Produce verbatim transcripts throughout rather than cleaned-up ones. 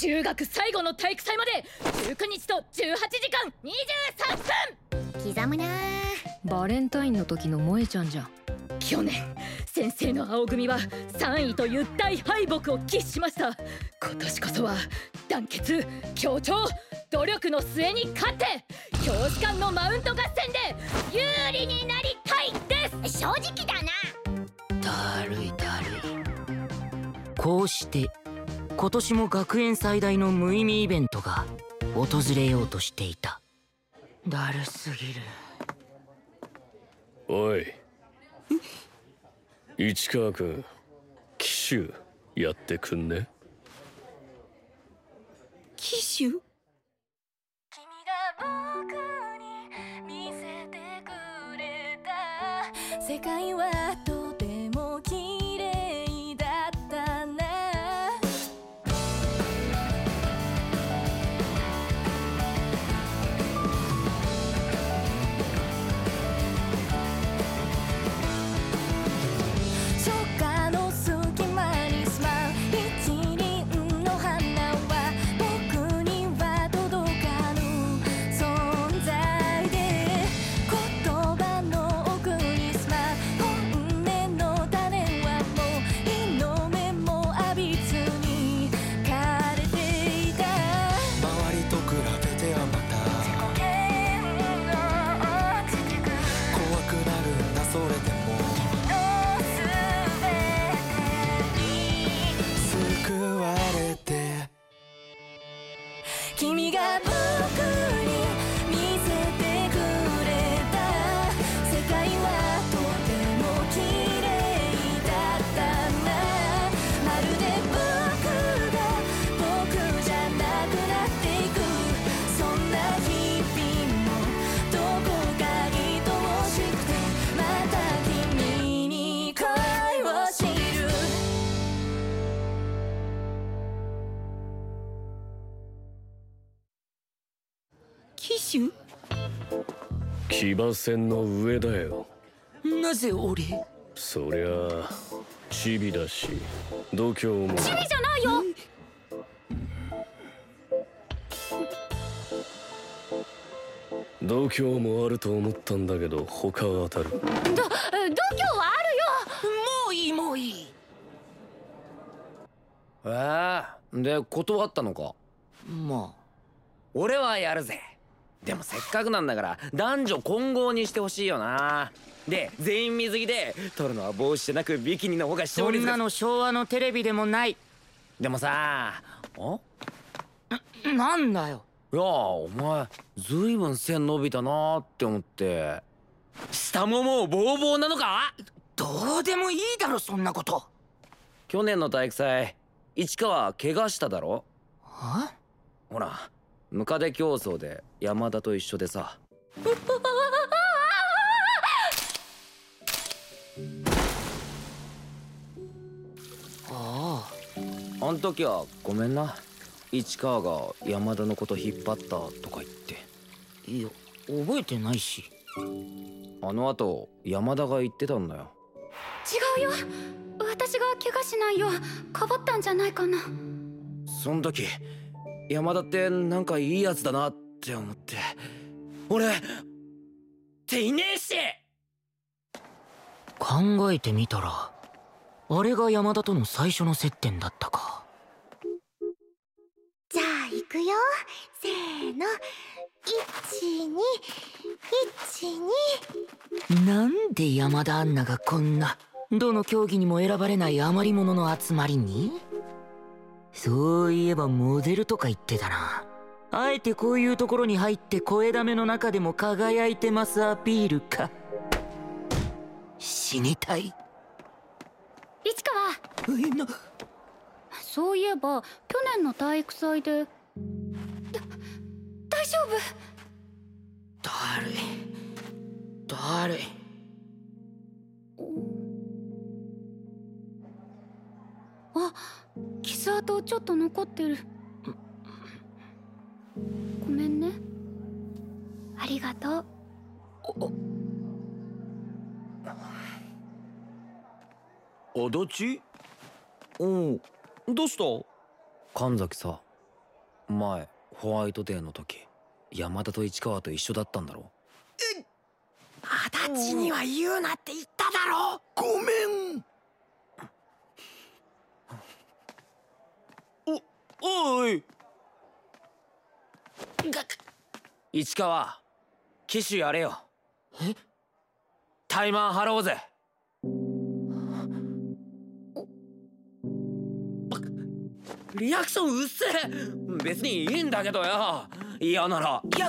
中学最後の体育祭までじゅうくにちとじゅうはちじかんにじゅうさんぷん。 刻むなー。 バレンタインの時の萌ちゃんじゃん。 去年先生の青組はさんいという大敗北を喫しました。今年こそは団結協調努力の末に勝って教師間のマウント合戦で有利になりたいです。 正直だな。 だるいだるい。こうして今年も学園最大の無意味イベントが訪れようとしていた。だるすぎる。 おい市川君、騎手やってくんね。 騎手？ 君が僕に見せてくれた世界はとても綺麗だったな。初夏の隙間に住まう一輪の花は僕には届かぬ存在で、言葉の奥に住まう本音の種はもう日の目も浴びずに枯れていた。 周りと比べてはまた自己嫌悪落ちてく怖くなるんだ。それでものすべてに救われて君が僕に見せてくれた世界はとても綺麗だったな。まるで僕が僕じゃなくなっていく、そんな日々もどこか愛おしくて、また君に恋を知る。 騎手？ 騎馬戦の上だよ。 なぜ俺？ そりゃあチビだし度胸も。 チビじゃないよ。 度胸もあると思ったんだけど他は当たる。 ど度胸はあるよ。 もういいもういい。 えー、で断ったのか。 まあ俺はやるぜ。でもせっかくなんだから男女混合にしてほしいよな。で全員水着で撮るのは帽子じゃなくビキニの方が視聴率が。 そんなの昭和のテレビでもない。 でもさあ、 なんだよ。 いやお前ずいぶん線伸びたなーって思って。下ももうボーボーなのか。 どうでもいいだろそんなこと。 去年の体育祭市川怪我しただろ。 は？ ほらムカデ競争で山田と一緒でさ。 ああん時はごめんな。市川が山田のこと引っ張ったとか言って。 いや覚えてないし。 あの後山田が言ってたんだよ。 違うよ、私が怪我しないようかばったんじゃないかな。 その時山田ってなんかいいやつだなって思って。俺っていねえし。 考えてみたらあれが山田との最初の接点だったか。 じゃあ行くよ。せーの。いちにいちに。 なんで山田アンナがこんなどの競技にも選ばれない余り者の集まりに。そういえばモデルとか言ってたな。あえてこういうところに入って声だめの中でも輝いてますアピールか。死にたい。 市川、 えなそういえば去年の体育祭でだ大丈夫？ だるいだるい。 あ、傷跡ちょっと残ってる。ごめんね。ありがとう。 足立？おう、どうした？ 神崎さ、 前ホワイトデーの時山田と市川と一緒だったんだろ。 足立には言うなって言っただろ。 ごめん。 おおい市川、機種やれよ。 え？ タイマー張ろうぜ。リアクションうっせえ。別にいいんだけどよ。嫌ならや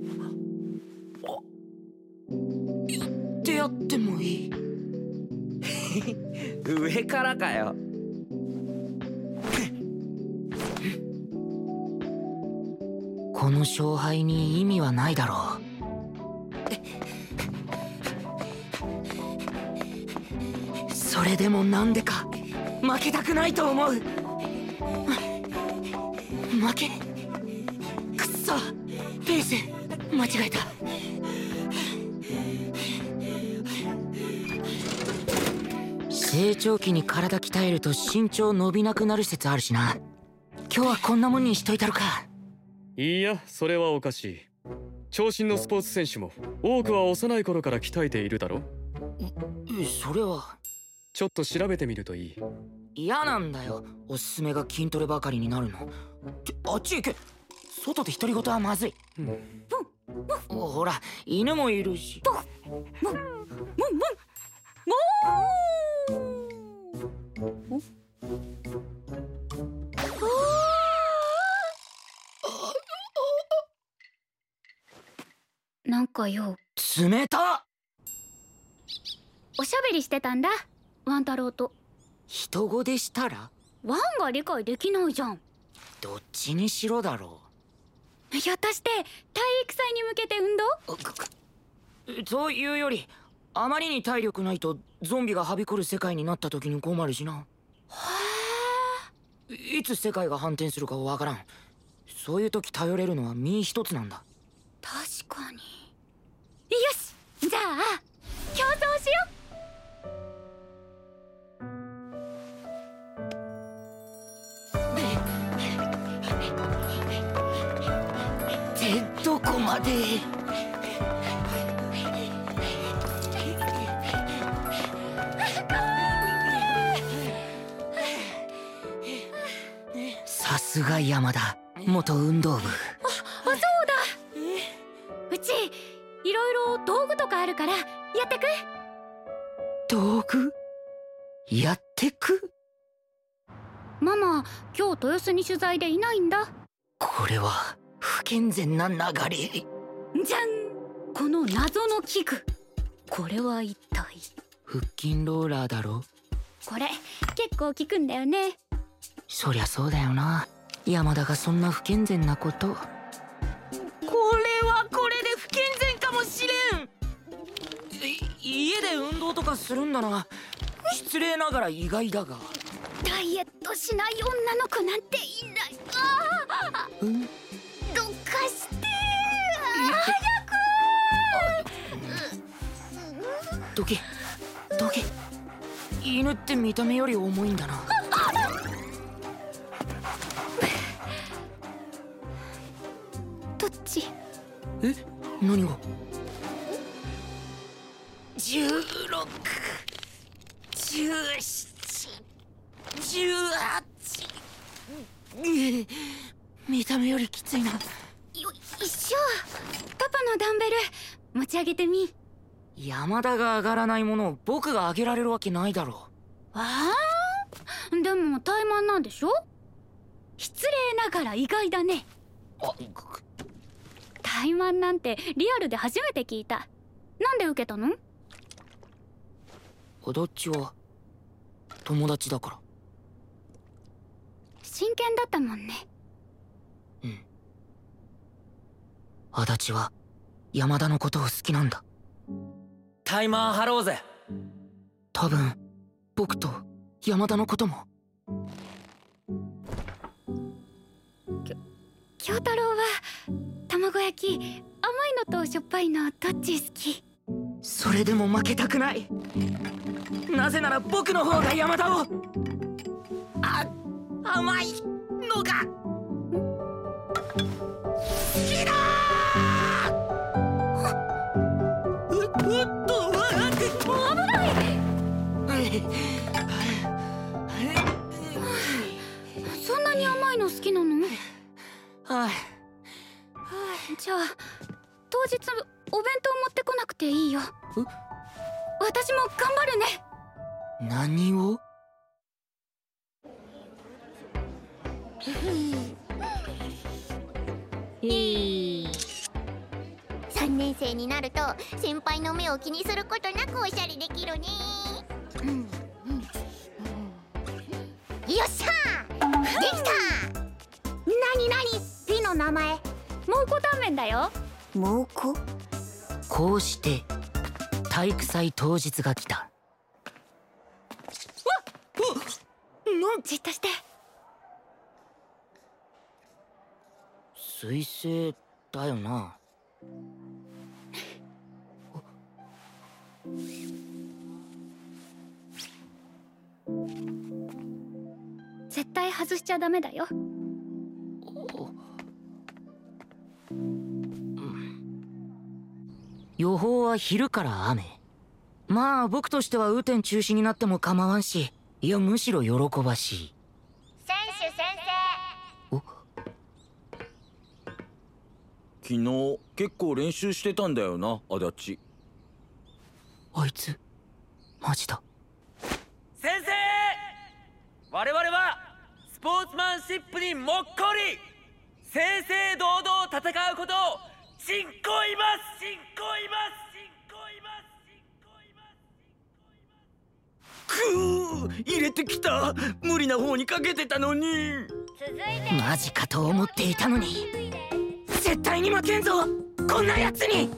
やってやってもいい？ 上からかよ。 この勝敗に意味はないだろう。それでもなんでか負けたくないと思う。負けくっそ、ペース間違えた。成長期に体鍛えると身長伸びなくなる説あるしな。今日はこんなもんにしといたろか。 いや、それはおかしい。長身のスポーツ選手も多くは幼い頃から鍛えているだろ。 それはちょっと調べてみるといい。 嫌なんだよ、おすすめが筋トレばかりになるの。あっち行け。外で独り言はまずい。うん、ほら犬もいるし。 なんかよ、 冷た。 おしゃべりしてたんだ、ワン太郎と。 人語でしたらワンが理解できないじゃん。 どっちにしろだろう。ひょっとして体育祭に向けて運動？というより、あまりに体力ないとゾンビがはびこる世界になった時に困るしな。 はあ。いつ世界が反転するかわからん。そういう時頼れるのは身一つなんだ。 確かに。よし、じゃあ競争しよう。 ってどこまで？さすが山田、元運動部。あ、 あ、そうだ。うちいろいろ道具とかあるからやってく。 道具？やってく？ ママ、今日豊洲に取材でいないんだ。 これは不健全な流れ。 じゃん、この謎の器具。これは一体？ 腹筋ローラーだろ。 これ結構効くんだよね。 そりゃそうだよな。山田がそんな不健全なこと。これはこれで不健全かもしれん。家で運動とかするんだな。失礼ながら意外だが。 ダイエットしない女の子なんていない。ああ、うん、どかして早く。どけどけ。犬って見た目より重いんだな。 どっち？ え、何が？じゅうろく、じゅうなな、じゅうはち。見た目よりきついな。よいしょ。パパのダンベル持ち上げてみ。 山田が上がらないものを僕が上げられるわけないだろう。 ああ、でも怠慢なんでしょ。失礼ながら意外だね。 あ、 怠慢なんてリアルで初めて聞いた。なんで受けたの？ どっちは友達だから。 真剣だったもんね。 うん。足立は山田のことを好きなんだ。 タイマー張ろうぜ。 多分僕と山田のことも。 京太郎は卵焼き甘いのとしょっぱいのどっち好き？ それでも負けたくない。なぜなら僕の方が山田を。あ、甘いのがそんなに甘いの好きなの？ はい。 じゃあ当日お弁当持ってこなくていいよ。私も頑張るね。 何を？ さんねん生になると先輩の目を気にすることなくおしゃれできるね。うんうん、よっしゃー、できた。なになに、ピの名前？蒙古タンメンだよ。蒙古？ こうして体育祭当日が来た。わっ、 じっとして。 彗星だよな。 絶対外しちゃダメだよ。 予報は昼から雨。まあ僕としては雨天中止になっても構わんし、いやむしろ喜ばしい。 選手先生。 昨日結構練習してたんだよな、足立。 あいつマジだ。 先生、我々はスポーツマンシップにもっこり正々堂々戦うことを信こいます信こいます信こいますくー、入れてきた。無理な方にかけてたのに。 マジかと思っていたのに、絶対に負けんぞこんなやつに。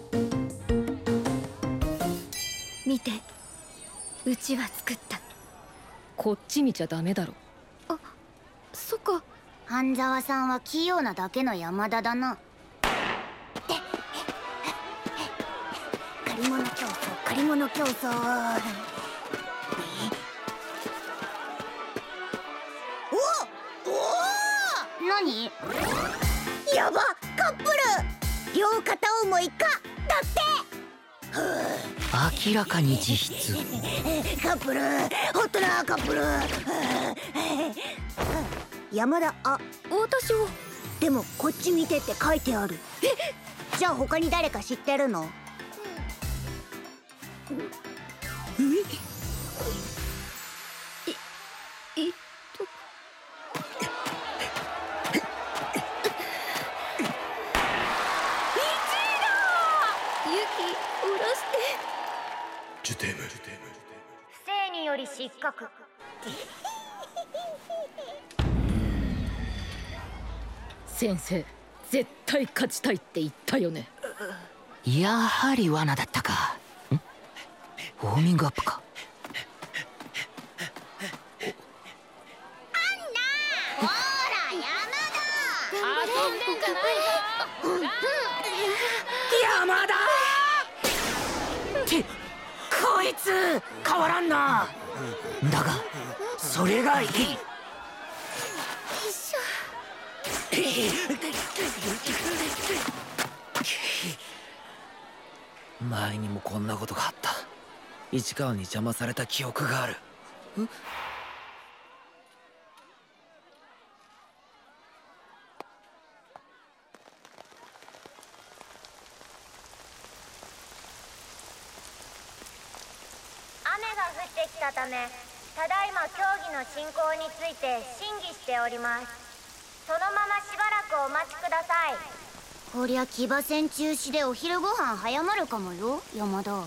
見て、うちは作った。 こっち見ちゃダメだろ。 あ、そっか。半沢さんは器用なだけの山田だな。借り物競争、借り物競争。おお、何？やば、カップル両片思いかだって。 明らかに自筆。 カップル、ホットなカップル。山田、あ、私を。でもこっち見てって書いてある。え、じゃあ他に誰か知ってるの？え？え、えっと。 ジュテーム。 不正により失格。 先生、絶対勝ちたいって言ったよね。 やはり罠だったか。ん？ウォーミングアップか。 ほら、山田。 遊んでんじゃないぞ。 山田ってこいつ変わらんな。だがそれがいい。 前にもこんなことがあった。市川に邪魔された記憶がある。 雨が降ってきたため、ただいま競技の進行について審議しております。そのまましばらくお待ちください。こりゃ騎馬戦中止でお昼ご飯早まるかもよ、山田。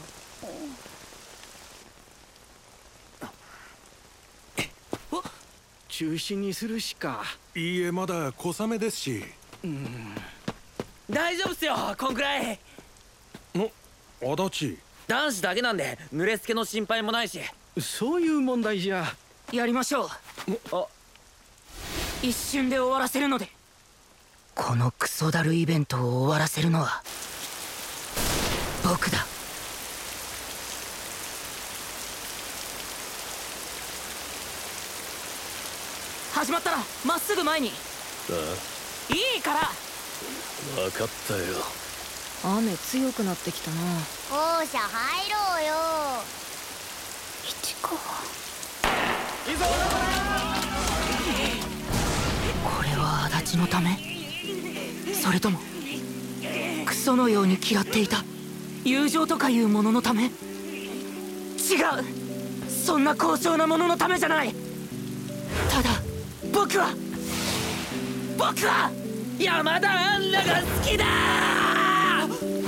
中止にするしか。 いいえ、まだ小雨ですし。 うん、 大丈夫っすよ、こんくらい。 お、足立。 男子だけなんで濡れすけの心配もないし。 そういう問題じゃ。 やりましょう。 あ、 一瞬で終わらせるので。このクソだるイベントを終わらせるのは僕だ。始まったらまっすぐ前に。 あいいから。 分かったよ。 雨強くなってきたな。 校舎入ろうよ。市川。 これは足立のため？それともクソのように嫌っていた友情とかいうもののため？違う、そんな高尚なもののためじゃない。ただ僕は僕は山田アンナが好きだー。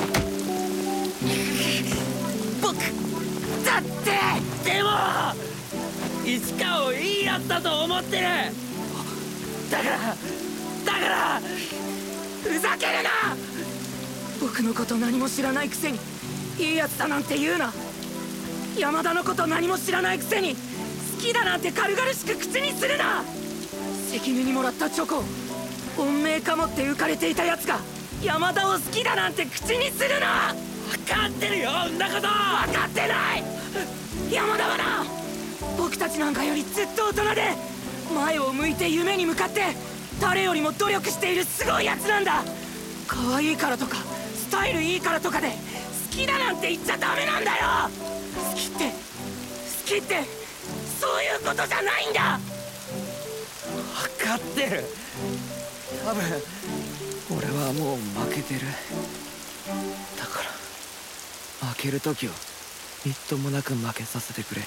僕だってでも市川をいいやつだと思ってる。だからだからふざけるな。僕のこと何も知らないくせにいいやつだなんて言うな。山田のこと何も知らないくせに好きだなんて軽々しく口にするな。関根にもらったチョコを本命かもって浮かれていたやつが山田を好きだなんて口にするな。 分かってるよ、んなこと。分かってない。山田はな、僕たちなんかよりずっと大人で前を向いて夢に向かって誰よりも努力しているすごいやつなんだ。可愛いからとかスタイルいいからとかで好きだなんて言っちゃダメなんだよ。好きって好きってそういうことじゃないんだ。 分かってる。多分俺はもう負けてる。だから負ける時はみっともなく負けさせてくれ。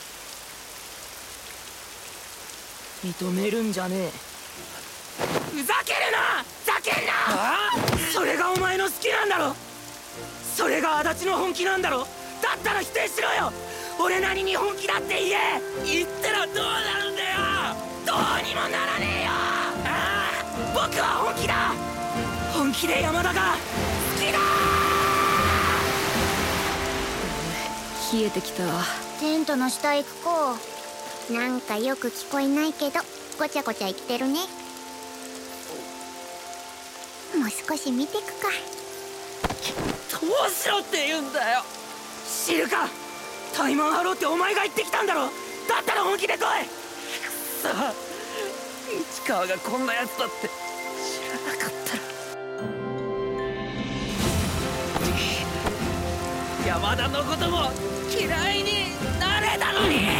認めるんじゃねえ。ふざけるな、ふざけんな。それがお前の好きなんだろ。それが足立の本気なんだろ。だったら否定しろよ。俺なりに本気だって言え。 言ったらどうなるんだよ。 どうにもならねえよ。ああ、僕は本気だ。本気で山田が好きだ。 冷えてきた。 テントの下行くこう。なんかよく聞こえないけどごちゃごちゃ生きてるね。もう少し見てくか。 どうしろって言うんだよ。 知るか。タイマンハローってお前が言ってきたんだろ。だったら本気で来い。くそ、市川がこんなやつだって知らなかったら。山田のことも嫌いになれたのに。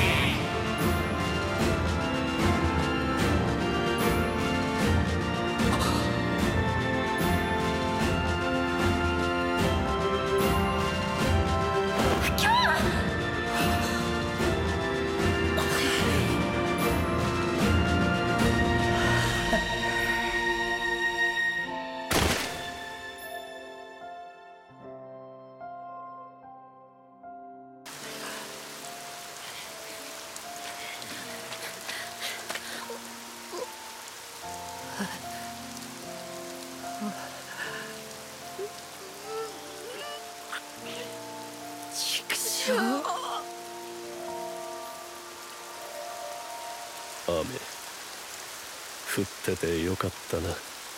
雨降っててよかったな。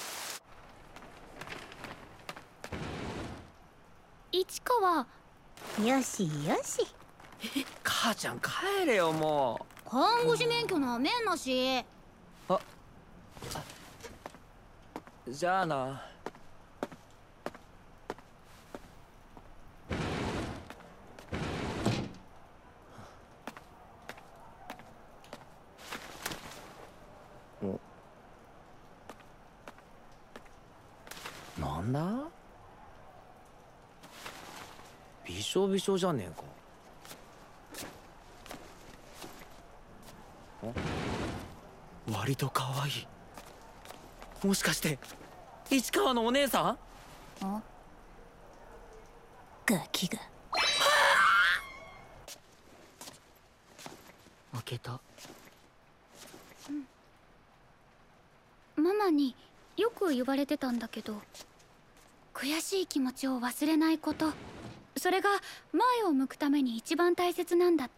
市川。よしよし。 母ちゃん帰れよもう。 看護師免許なめんなし。 あ、じゃあな。なんだ？びしょびしょじゃねえか。割と可愛い。もしかして市川のお姉さん？ あ、ガキが。 開けた。 うん、ママによく言われてたんだけど、悔しい気持ちを忘れないこと、それが前を向くために一番大切なんだって。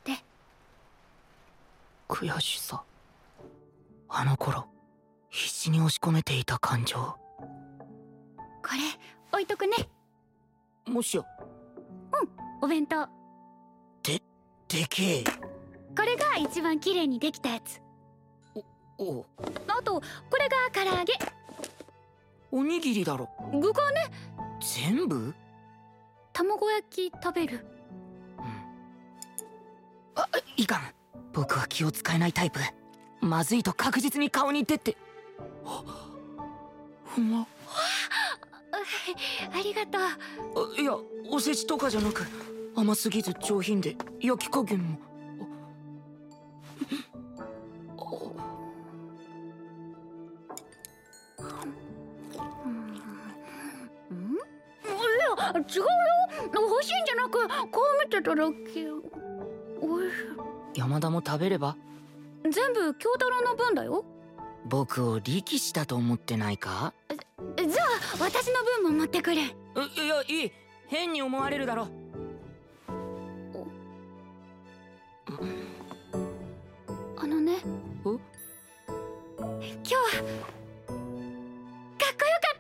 悔しさ、あの頃必死に押し込めていた感情。 これ置いとくね。 もしや。 うん、お弁当。 で、でけえ。 これが一番綺麗にできたやつ。 おお。 あとこれが唐揚げ。 おにぎりだろ。 具がね。 全部？ 卵焼き食べる？ うん。あ、いかん。 僕は気を使えないタイプ。まずいと確実に顔に出て。うまっ。 ありがとう。いや、おせちとかじゃなく、甘すぎず上品で焼き加減も。 違うよ、欲しいんじゃなくこう見てただけ。おいしい。 山田も食べれば。 全部京太郎の分だよ。 僕を力士だと思ってないか？ じゃあ私の分も持ってくれ。いや、いい。変に思われるだろ。 あのね、今日はかっこよかった。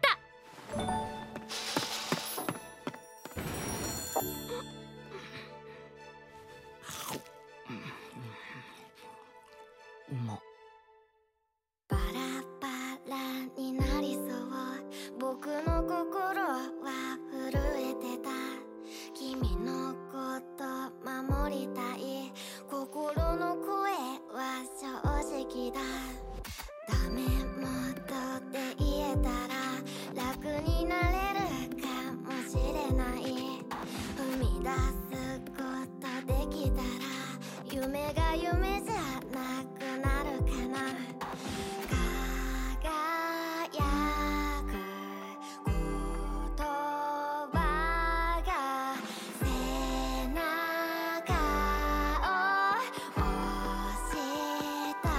うま。 バラバラになりそう、僕の心は震えてた。君のこと守りたい、心の声は正直だ。ダメ元って言えたら楽になれるかもしれない。踏み出すことできたら夢が夢じゃなくなるかな。輝く言葉が背中を押した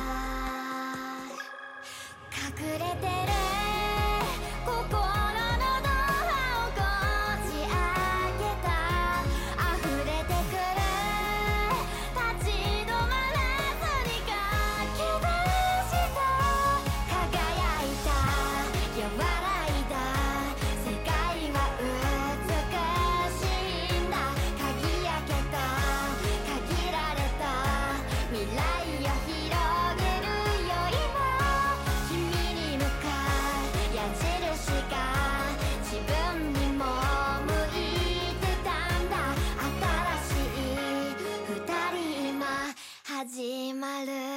隠れてる心のドアをこじ開けた。溢れてくる立ち止まらずにかき出した輝いた和らいだ世界は美しいんだ。鍵開けた限られた未来を広げるよ今君に向かう矢印が自分にも向いてたんだ。新しい二人今始まる。